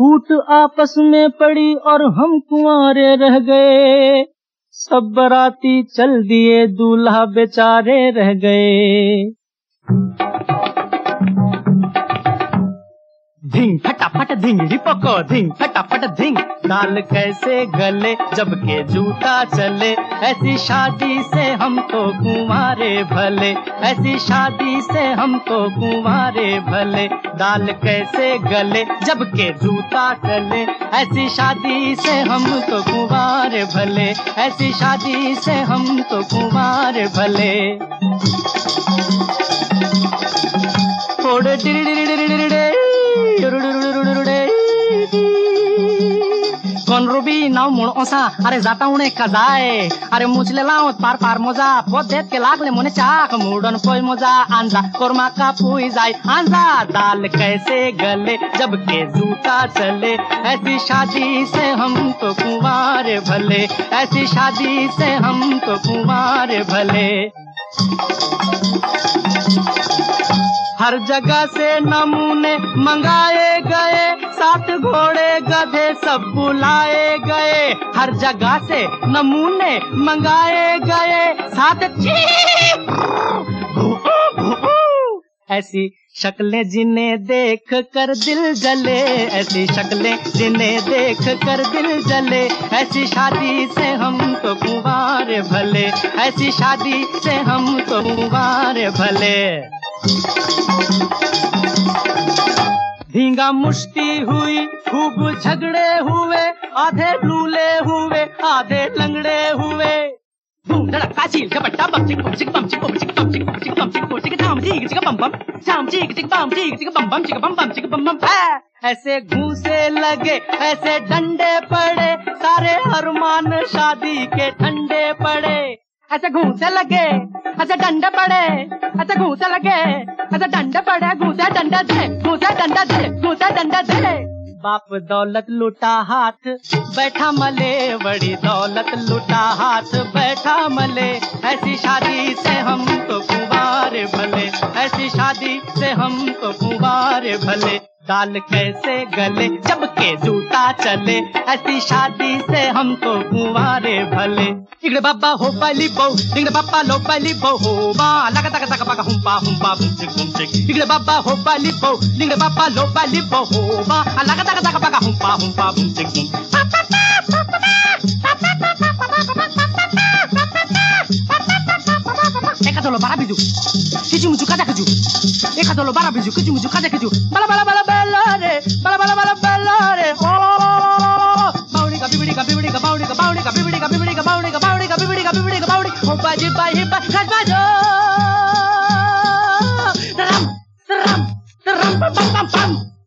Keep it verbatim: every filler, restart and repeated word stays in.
फूट आपस में पड़ी और हम कुंवारे रह गए। सब बराती चल दिए, दूल्हा बेचारे रह गए। धिंग फटाफट धिंगड़ी पको, धिंग फटाफट धिंग। दाल कैसे गले जब के जूता चले, ऐसी शादी से हम तो कुंवारे भले, ऐसी शादी से हम तो कुंवारे भले। दाल कैसे गले जब के जूता चले, ऐसी शादी से हम तो कुंवारे भले, ऐसी शादी से हम तो कुंवारे भले। कौन रुबी नाव मुड़ ओसा, अरे जाता उन्हें कजाए, अरे मुझले लाओ पार पार मोजा, बहुत देख के लागले मुने चाक, मुड़न कोई मोजा आंजा कोरमा का पुई जाए आंजा। दाल कैसे गले जब के जूता चले, ऐसी शादी से हम तो कुंवारे भले, ऐसी शादी से हम तो कुंवारे भले। हर जगह से नमूने मंगाए गए, साथ घोड़े गधे सब बुलाए गए। हर जगह से नमूने मंगाए गए, साथ ऐसी शक्लें जिन्हें देख कर दिल जले, ऐसी शक्लें जिन्हें देख कर दिल जले। ऐसी शादी से हम तो कुंवारे भले, ऐसी शादी से हम तो कुंवारे भले। धींगा मुश्ती हुई, खूब झगड़े हुए, आधे लूले हुए आधे लंगड़े हुए। धूम धड़का चील झपट्टा बम चिक बम चिक बम चिक बम चिक बम चिक बम चिक बम चिक बम चिक धाम चीक चिक बम बम धाम चीक चिक बम चीक चिक बम बम चिक बम बम चिक बम बम। ऐसे घूंसे लगे ऐसे डंडे पड़े, सारे अरमान शादी के ठंडे पड़े। ऐसे घूंसे लगे ऐसे डंडे पड़े, ऐसे घूंसे लगे ऐसे डंडे पड़े, घूंसे डंडे दे घूंसे डंडे दे घूंसे डंडे दे। बाप दौलत लुटा हाथ बैठा मले, बड़ी दौलत लुटा हाथ बैठा मले। ऐसी शादी से हम तो कुंवारे भले, ऐसी शादी से हम तो कुंवारे भले। दाल कैसे गले जब के जूता चले, ऐसी शादी से हम तो कुंवारे भले। इगड़े बाबा हो पली बहु, इगड़े बाबा लो पली बहु बा, लगा तक तक पका हुम्पा हुम्पा बुमचिक बुमचिक। इगड़े बाबा हो पली बहु, इगड़े बाबा लो पली बहु बा, लगा तक तक पका हुम्पा हुम्पा बुमचिक Bum. Eka dolo bara biju, kiju muju kaja kiju. Eka dolo bara biju, kiju muju kaja kiju. Bala bala bala bala re, bala bala bala bala re. Baudi ka bibidi ka bibidi ka baudi ka baudi ka bibidi ka bibidi ka baudi ka baudi ka bibidi ka bibidi ka baudi. Hoppa jippa hippa kasbajo. Ram ram ram pam pam pam.